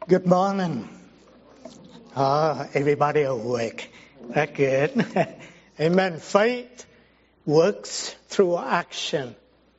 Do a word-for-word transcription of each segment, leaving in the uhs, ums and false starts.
Good morning. Oh, everybody awake. That's good. Amen. Faith works through action.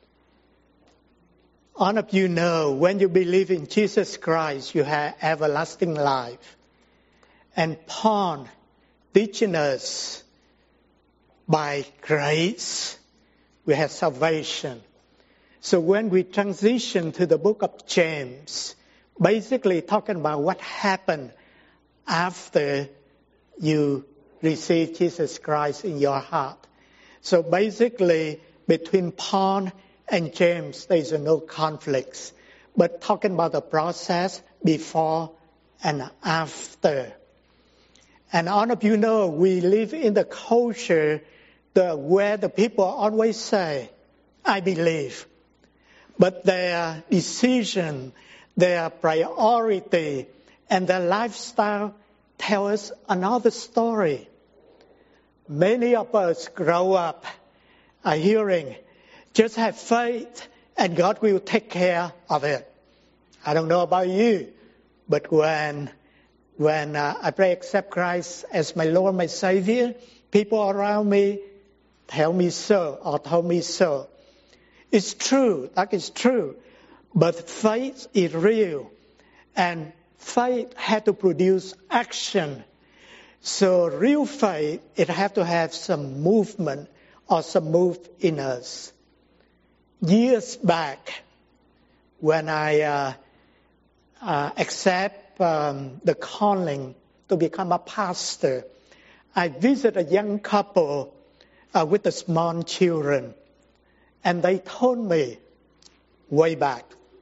All of you know when you believe in Jesus Christ, you have everlasting life. And Paul teaching us by grace, we have salvation. So when we transition to the book of James, basically talking about what happened after you receive Jesus Christ in your heart. So basically, between Paul and James, there is no conflicts. But talking about the process before and after. And all of you know, we live in the culture the, where the people always say, I believe. But their decision, their priority, and their lifestyle tell us another story. Many of us grow up uh, hearing, just have faith and God will take care of it. I don't know about you, but when when uh, I pray accept Christ as my Lord, my Savior, people around me tell me so or told me so. It's true, that is true. But faith is real. And faith had to produce action. So real faith, it have to have some movement or some move in us. Years back, when I uh, uh, accept um, the calling to become a pastor, I visited a young couple uh, with the small children. And they told me way back,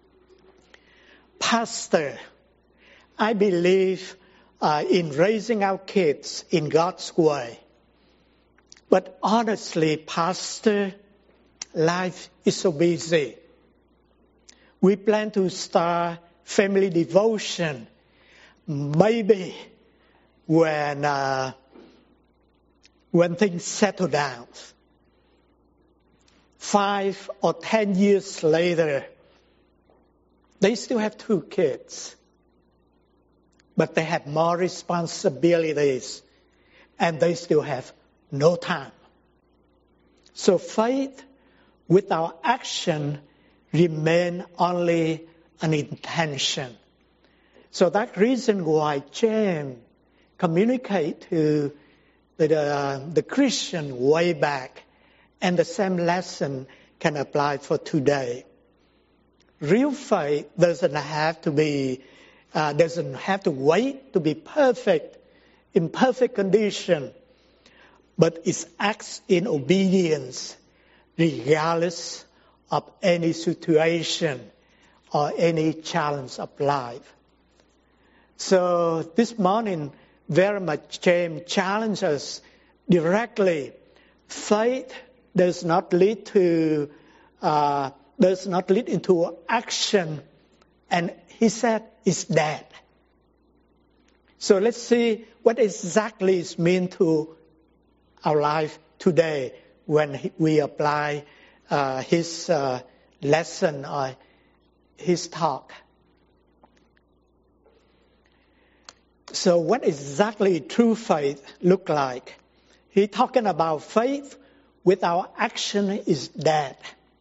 Pastor, I believe uh, in raising our kids in God's way. But honestly, Pastor, life is so busy. We plan to start family devotion maybe when uh, when things settle down. Five or ten years later, they still have two kids, but they have more responsibilities and they still have no time. So faith without action remain only an intention. So that reason why James communicate to the, uh, the Christian way back, and the same lesson can apply for today. Real faith doesn't have to be, uh, doesn't have to wait to be perfect, in perfect condition, but it acts in obedience, regardless of any situation or any challenge of life. So this morning, very much James challenges us directly. Faith does not lead to uh, does not lead into action, and he said it's dead. So let's see what exactly it means to our life today when we apply uh, his uh, lesson or his talk. So what exactly true faith look like? He talking about faith without action is dead.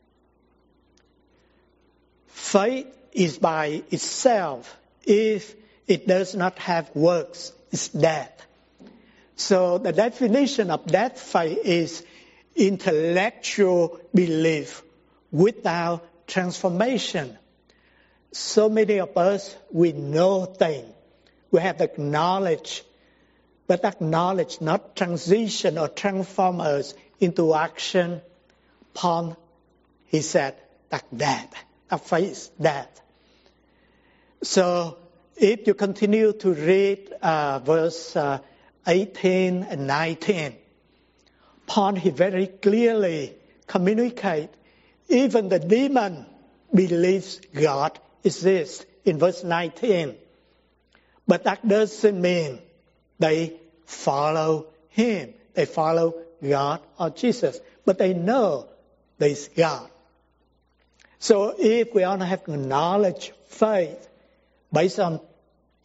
Faith is by itself. If it does not have works, it's dead. So the definition of dead faith is intellectual belief without transformation. So many of us, we know things. We have the knowledge, but that knowledge not transition or transform us into action. Paul, he said, that's dead. That faith is dead. So if you continue to read uh, verse uh, eighteen and nineteen, Paul, he very clearly communicate, even the demon believes God exists in verse nineteen. But that doesn't mean they follow him. They follow God or Jesus. But they know there is God. So if we only have knowledge, faith, based on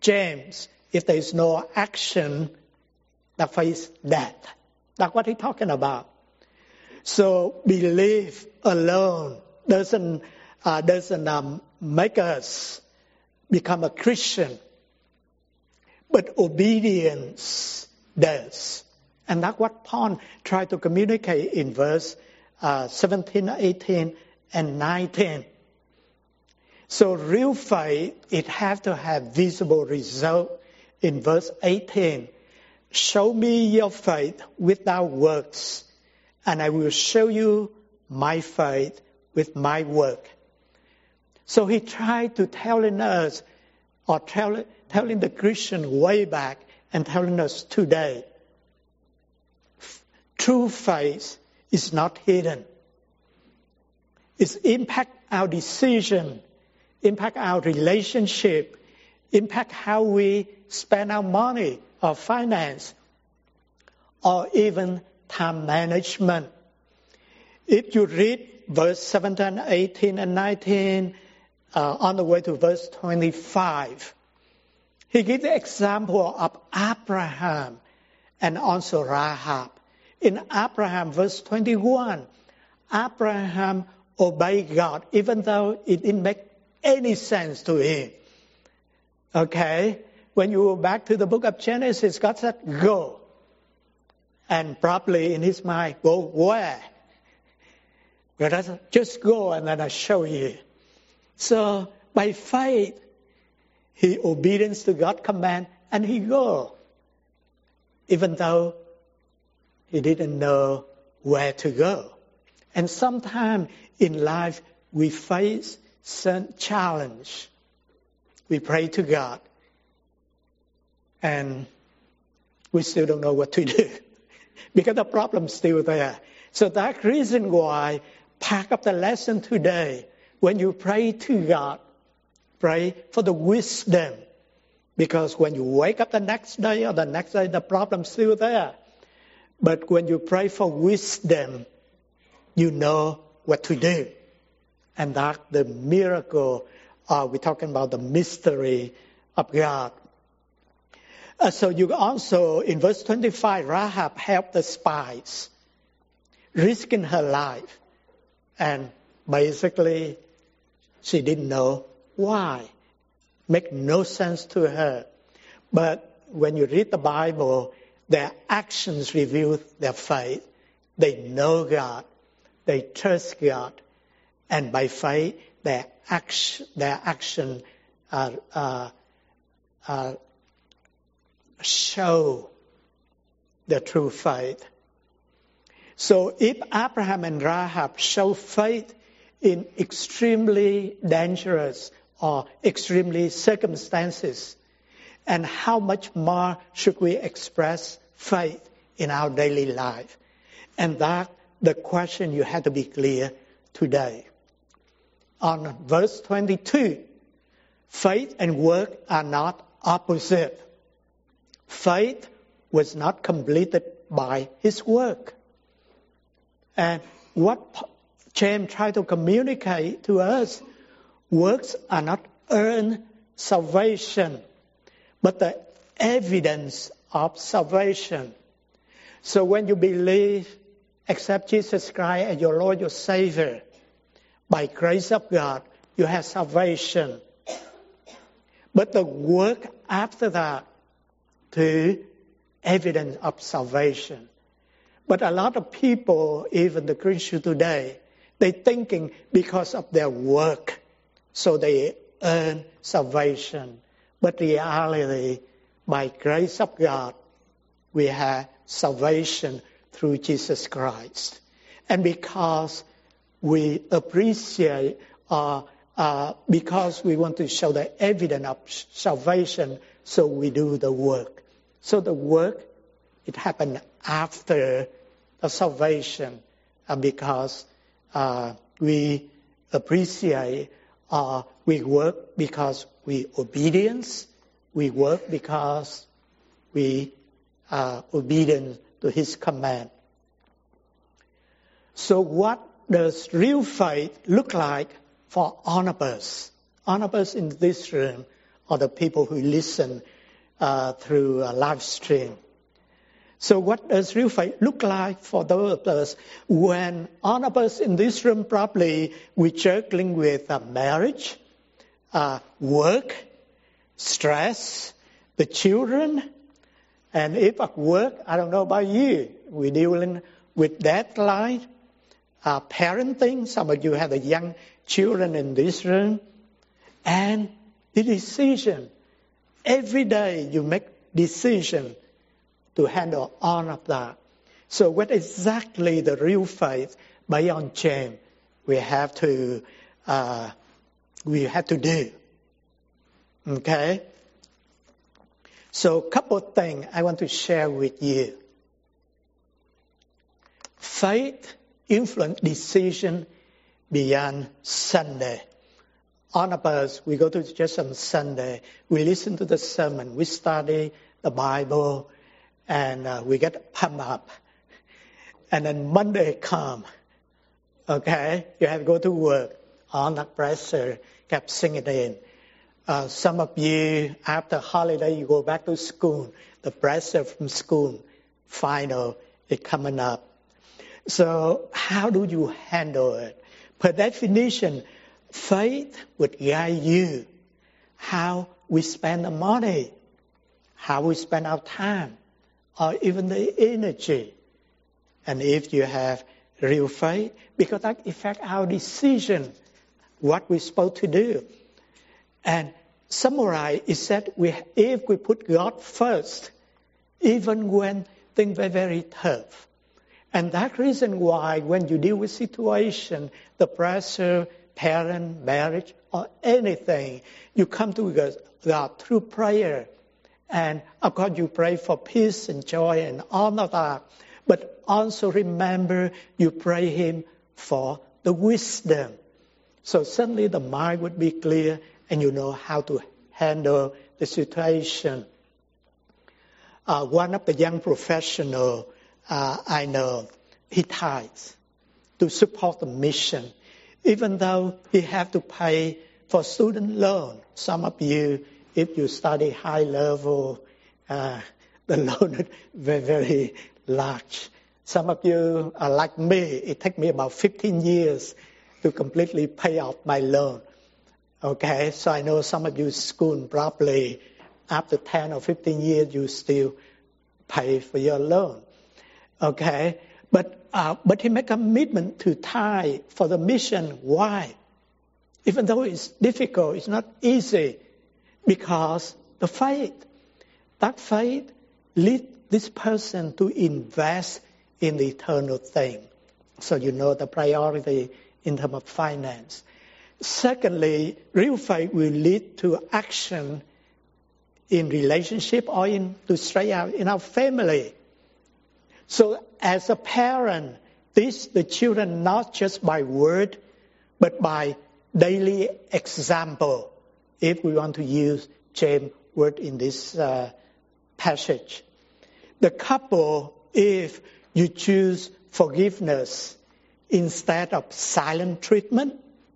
James, if there is no action, the faith is dead. That's what he's talking about. So belief alone doesn't uh, doesn't um, make us become a Christian, but obedience does. And that's what Paul tried to communicate in verse uh, seventeen, eighteen, and nineteen. So real faith, it has to have visible result. In verse eighteen, show me your faith without works, and I will show you my faith with my work. So he tried to telling us, or tell, telling the Christian way back, and telling us today, true faith is not hidden. It impacts our decision, impact our relationship, impact how we spend our money or finance, or even time management. If you read verse seventeen, eighteen, and nineteen, uh, on the way to verse twenty-five, he gives the example of Abraham and also Rahab. In Abraham, verse twenty-one, Abraham obeyed God, even though it didn't make any sense to him. Okay? When you go back to the book of Genesis, God said, go. And probably in his mind, go where? God said, just go and then I show you. So by faith, he obedience to God's command and he go. Even though he didn't know where to go. And sometimes in life, we face some challenge. We pray to God, and we still don't know what to do because the problem's still there. So that's the reason why part of the lesson today, when you pray to God, pray for the wisdom. Because when you wake up the next day or the next day, the problem's still there. But when you pray for wisdom, you know what to do. And that's the miracle. Uh, we're talking about the mystery of God. Uh, so you also, in verse twenty-five, Rahab helped the spies, risking her life. And basically, she didn't know why. Make no sense to her. But when you read the Bible, their actions reveal their faith. They know God. They trust God. And by faith, their action, their action uh, uh, uh, show the true faith. So if Abraham and Rahab show faith in extremely dangerous or extremely circumstances, and how much more should we express faith in our daily life? And that the question you have to be clear today. On verse twenty-two, faith and work are not opposite. Faith was not completed by his work. And what James tried to communicate to us, works are not earned salvation, but the evidence of salvation. So when you believe, accept Jesus Christ as your Lord, your Savior, by grace of God, you have salvation. But the work after that, to evidence of salvation. But a lot of people, even the Christians today, they thinking because of their work, so they earn salvation. But reality, by grace of God, we have salvation through Jesus Christ. And because we appreciate, uh, uh, because we want to show the evidence of salvation, so we do the work. So the work, it happened after the salvation, uh, because uh, we appreciate, uh, we work because we obedience, we work because we are obedient to his command. So what does real faith look like for all of us? All of us in this room, or the people who listen uh, through a live stream. So what does real faith look like for those of us when all of us in this room probably we're juggling with uh, marriage, uh, work, stress, the children, and if at work, I don't know about you, we're dealing with deadline, uh, parenting. Some of you have the young children in this room, and the decision. Every day you make decision to handle all of that. So what exactly the real faith beyond James we have to uh, we have to do? Okay. So a couple of things I want to share with you. Faith influence decision beyond Sunday. All of us, we go to church on Sunday, we listen to the sermon, we study the Bible, and uh, we get pumped up. And then Monday come, okay? You have to go to work, all that pressure kept sinking in. Uh, some of you, after holiday, you go back to school. The pressure from school, final, is coming up. So how do you handle it? Per definition, faith would guide you how we spend the money, how we spend our time, or even the energy. And if you have real faith, because that affects our decision, what we're supposed to do. And summarize, it said we, if we put God first, even when things are very tough. And that reason why when you deal with situation, the pressure, parent, marriage, or anything, you come to God through prayer. And of course you pray for peace and joy and all of that. But also remember you pray Him for the wisdom. So suddenly the mind would be clear and you know how to handle the situation. Uh, one of the young professionals uh, I know, he tithes to support the mission, even though he have to pay for student loan. Some of you, if you study high level, uh, the loan is very, very large. Some of you are like me. It took me about fifteen years to completely pay off my loan. Okay, so I know some of you school probably after ten or fifteen years you still pay for your loan. Okay, but uh, but he made a commitment to tithe for the mission. Why? Even though it's difficult, it's not easy, because the faith, that faith leads this person to invest in the eternal thing. So you know the priority in terms of finance. Secondly, real faith will lead to action in relationship or in to straight out in our family. So as a parent, teach the children not just by word, but by daily example, if we want to use James' word in this uh, passage. The couple, if you choose forgiveness instead of silent treatment,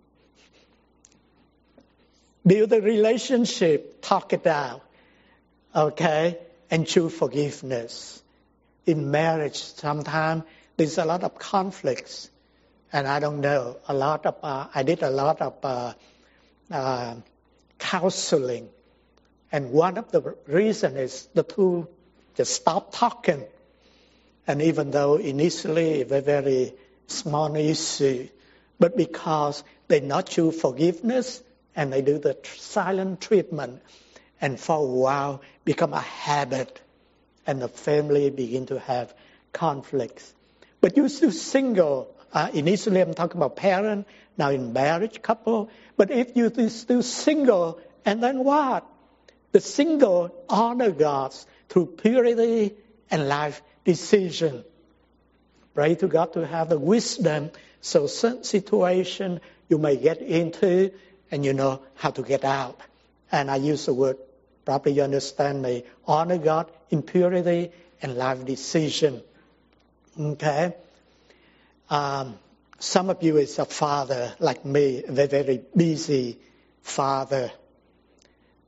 build a relationship, talk it out, okay, and choose forgiveness. In marriage, sometimes there's a lot of conflicts, and I don't know, a lot of, uh, I did a lot of uh, uh, counseling, and one of the reasons is the two just stop talking. And even though initially it was a very small issue, but because they not choose forgiveness and they do the tr- silent treatment, and for a while become a habit, and the family begin to have conflicts. But you're still single. Uh, initially I'm talking about parent, now in marriage couple. But if you're still single, and then what? The single honor God through purity and life decision. Pray to God to have the wisdom so certain situation you may get into and you know how to get out. And I use the word, probably you understand me, honor God in purity and life decision. Okay? Um, some of you is a father like me, a very, very busy father.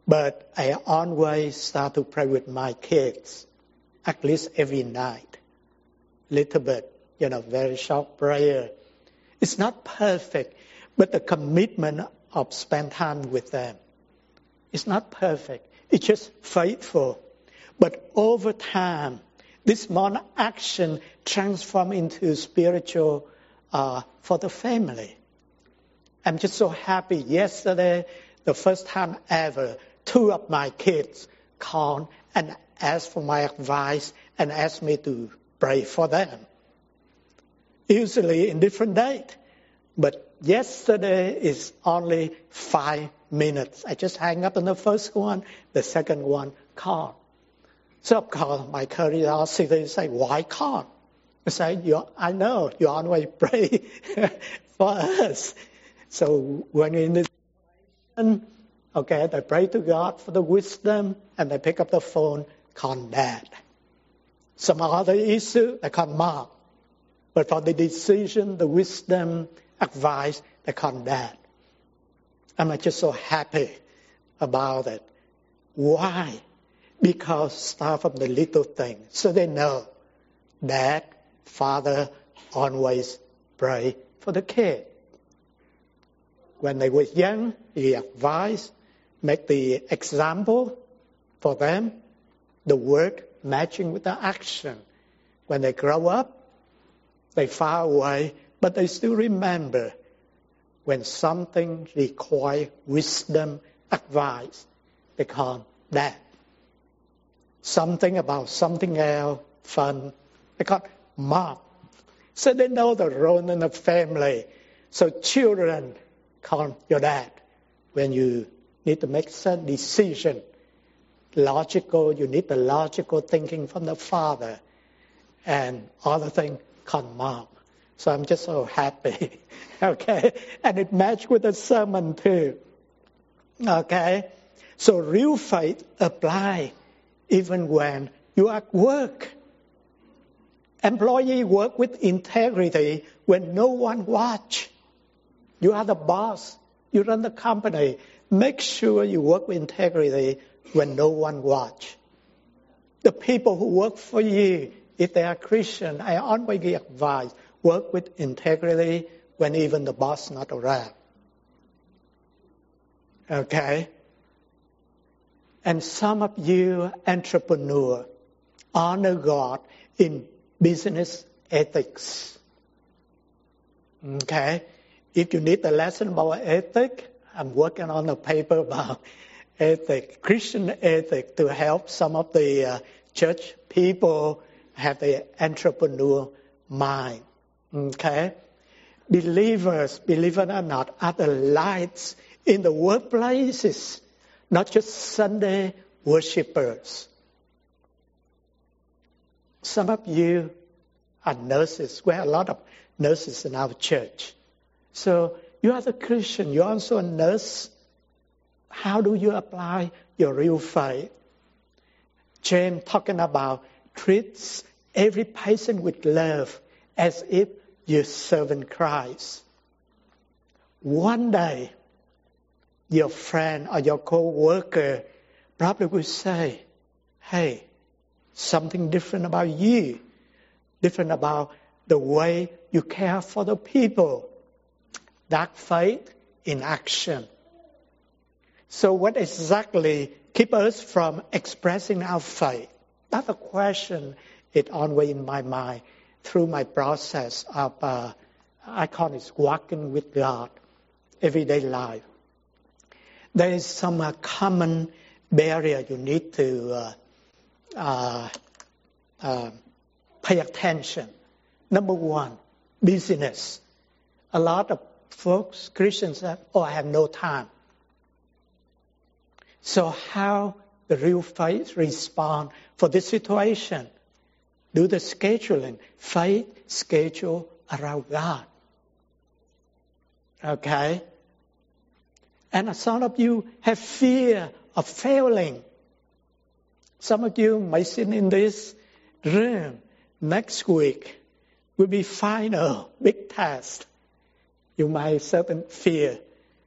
But I always start to pray with my kids, at least every night. Little bit, you know, very short prayer. It's not perfect, but the commitment of spend time with them. It's not perfect. It's just faithful. But over time, this small action transforms into spiritual uh, for the family. I'm just so happy. Yesterday, the first time ever, two of my kids called and asked for my advice and asked me to pray for them. Usually in different date. But yesterday is only five minutes. I just hang up on the first one, the second one called. So of course my curiosity say, why call? I say, you, I know you always pray for us. So when you're in this situation, okay, they pray to God for the wisdom and they pick up the phone, call Dad. Some other issue, they call Mom. But for the decision, the wisdom, advice, they call Dad. I'm just so happy about it. Why? Because start from the little thing. So they know Dad, Father always pray for the kid. When they were young, he advised, make the example for them, the word matching with the action. When they grow up, they far away, but they still remember when something requires wisdom, advice, they call Dad. Something about something else, fun, they call Mom. So they know the role in the family. So children call your dad when you need to make some decision. Logical, you need the logical thinking from the father. And other thing, call Mom. So I'm just so happy. Okay? And it matched with the sermon too. Okay? So real faith apply even when you are at work. Employee work with integrity when no one watch. You are the boss. You run the company. Make sure you work with integrity when no one watch. The people who work for you, if they are Christian, I always give advice. Work with integrity when even the boss not around. Okay? And some of you entrepreneur honor God in business ethics. Okay? If you need a lesson about ethics, I'm working on a paper about ethics, Christian ethics, to help some of the uh, church people have the entrepreneur mind. Okay? Believers, believe it or not, are the lights in the workplaces, not just Sunday worshipers. Some of you are nurses. We have a lot of nurses in our church. So you are the Christian. You're also a nurse. How do you apply your real faith? James talking about treats every patient with love as if you're serving Christ. One day, your friend or your co-worker probably will say, hey, something different about you, different about the way you care for the people. That faith in action. So what exactly keeps us from expressing our faith? That's a question. It's always in my mind through my process of, uh, I call it walking with God, everyday life. There is some uh, common barrier you need to uh, uh, uh, pay attention. Number one, busyness. A lot of folks, Christians, say, oh, I have no time. So how the real faith respond for this situation? Do the scheduling. Faith schedule around God. Okay? And some of you have fear of failing. Some of you may sit in this room next week will be final, big test. You might have certain fear.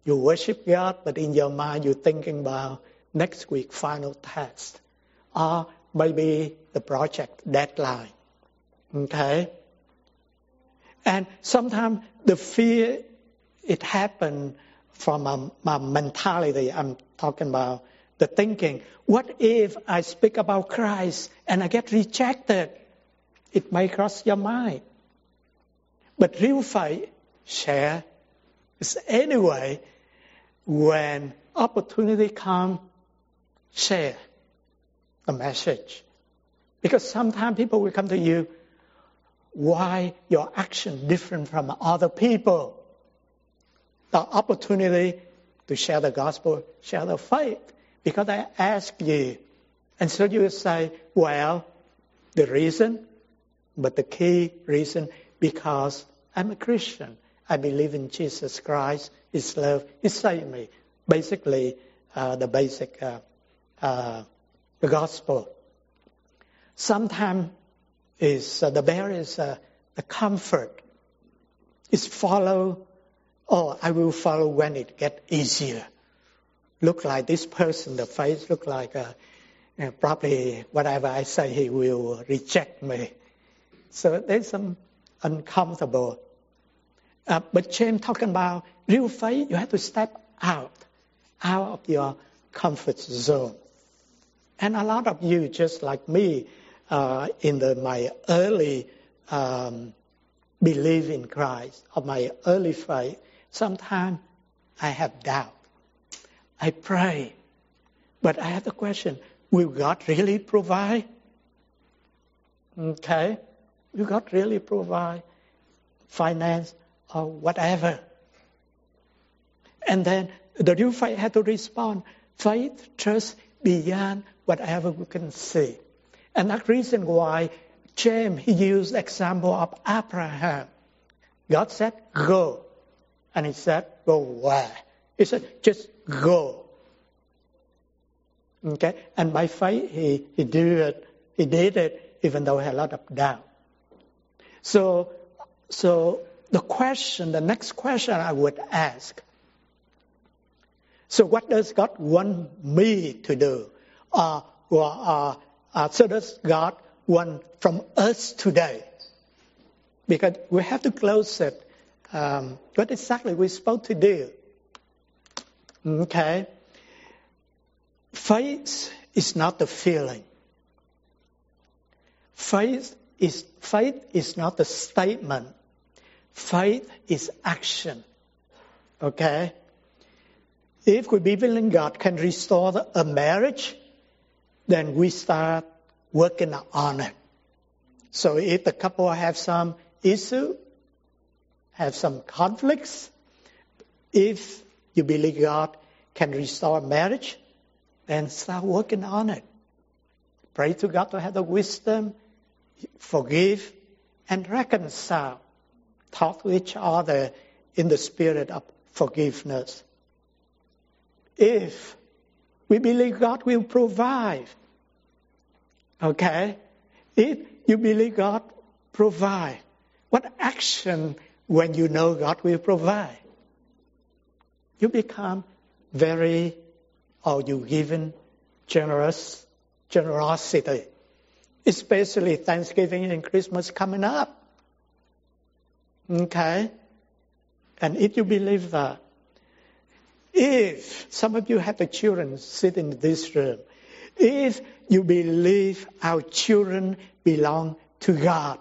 You worship God, but in your mind you're thinking about next week final test, or maybe the project deadline. Okay? And sometimes the fear, it happens from a, a mentality. I'm talking about the thinking. What if I speak about Christ and I get rejected? It may cross your mind. But real faith, share. It's anyway, when opportunity comes, share the message. Because sometimes people will come to you, why your action different from other people? The opportunity to share the gospel, share the faith. Because I ask you, and so you say, well, the reason, but the key reason, because I'm a Christian. I believe in Jesus Christ, His love, He saved me. Basically, uh, the basic, uh, uh, the gospel. Sometimes is uh, the barrier is uh, the comfort. It's follow, oh, I will follow when it gets easier. Look like this person, the face look like uh, you know, probably whatever I say, he will reject me. So there's some uncomfortable. Uh, but James talking about real faith, you have to step out, out of your comfort zone. And a lot of you, just like me, uh, in the, my early um, belief in Christ, of my early faith, sometimes I have doubt. I pray, but I have the question, will God really provide? Okay, will God really provide finance or whatever? And then the real faith had to respond, faith, trust beyond whatever we can see. And that's the reason why James, he used the example of Abraham. God said, go. And he said, go where? He said, just go. Okay? And by faith, he, he did it. He did it, even though he had a lot of doubt. So, so the question, the next question I would ask, so what does God want me to do? Uh, or, uh, uh, so does God want from us today? Because we have to close it. Um, what exactly we're supposed to do? Okay? Faith is not the feeling. Faith is, faith is not a statement. Faith is action. Okay? If we believe in God can restore a marriage, then we start working on it. So if the couple have some issue, have some conflicts, if you believe God can restore marriage, then start working on it. Pray to God to have the wisdom, forgive, and reconcile. Talk to each other in the spirit of forgiveness. If we believe God will provide, okay? If you believe God provide, what action when you know God will provide? You become very, or you given generous, generosity. Especially Thanksgiving and Christmas coming up. Okay? And if you believe that, if some of you have the children sit in this room, if you believe our children belong to God,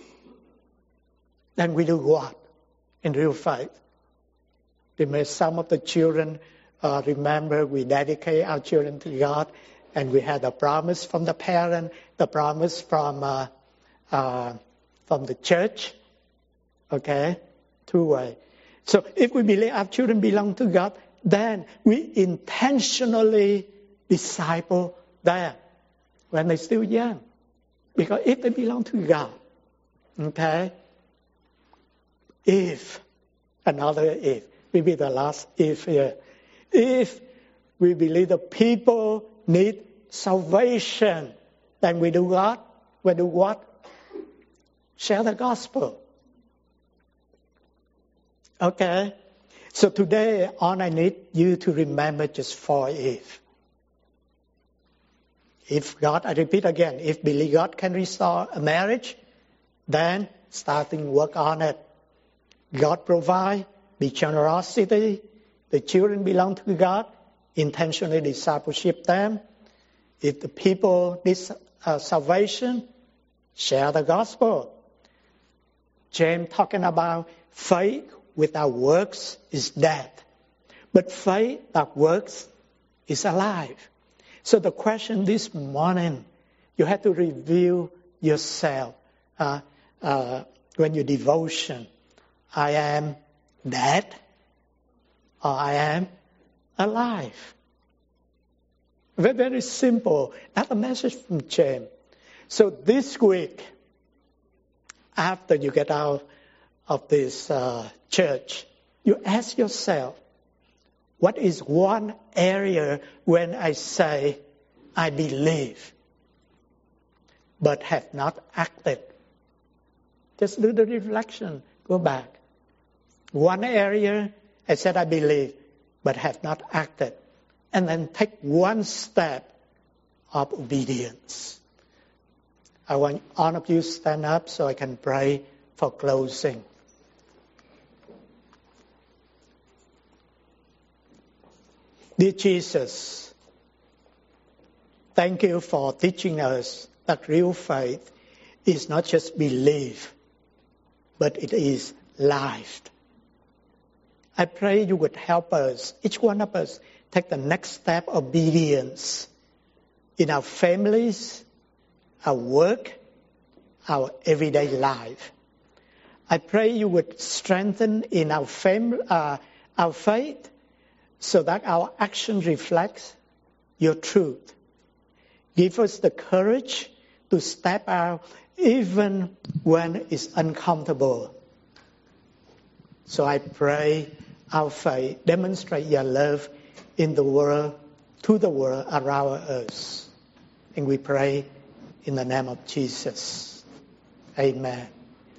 then we do what in real faith? Because some of the children, uh, remember, we dedicate our children to God, and we had a promise from the parent, the promise from uh, uh, from the church. Okay, two ways. So if we believe our children belong to God, then we intentionally disciple them when they're still young. Because if they belong to God, okay, if, another if, maybe the last if here, if we believe the people need salvation, then we do what? We do what? Share the gospel. Okay? So today, all I need you to remember just four if. If God, I repeat again, if believe God can restore a marriage, then starting work on it. God provide, be generosity, the children belong to God, intentionally discipleship them. If the people need uh, salvation, share the gospel. James talking about faith without works is dead. But faith that works is alive. So the question this morning, you have to review yourself uh, uh, when your devotion. I am dead or I am alive. Very, very simple. That's a message from James. So this week, after you get out of this uh, church, you ask yourself, what is one area when I say, I believe, but have not acted? Just do the reflection. Go back. One area, I said I believe, but have not acted. And then take one step of obedience. I want all of you to stand up so I can pray for closing. Dear Jesus, thank you for teaching us that real faith is not just belief, but it is life. I pray you would help us, each one of us, take the next step of obedience in our families, our work, our everyday life. I pray you would strengthen in our fam- uh, our faith so that our action reflects your truth. Give us the courage to step out even when it's uncomfortable. So I pray our faith demonstrate your love in the world, to the world around us. And we pray in the name of Jesus. Amen.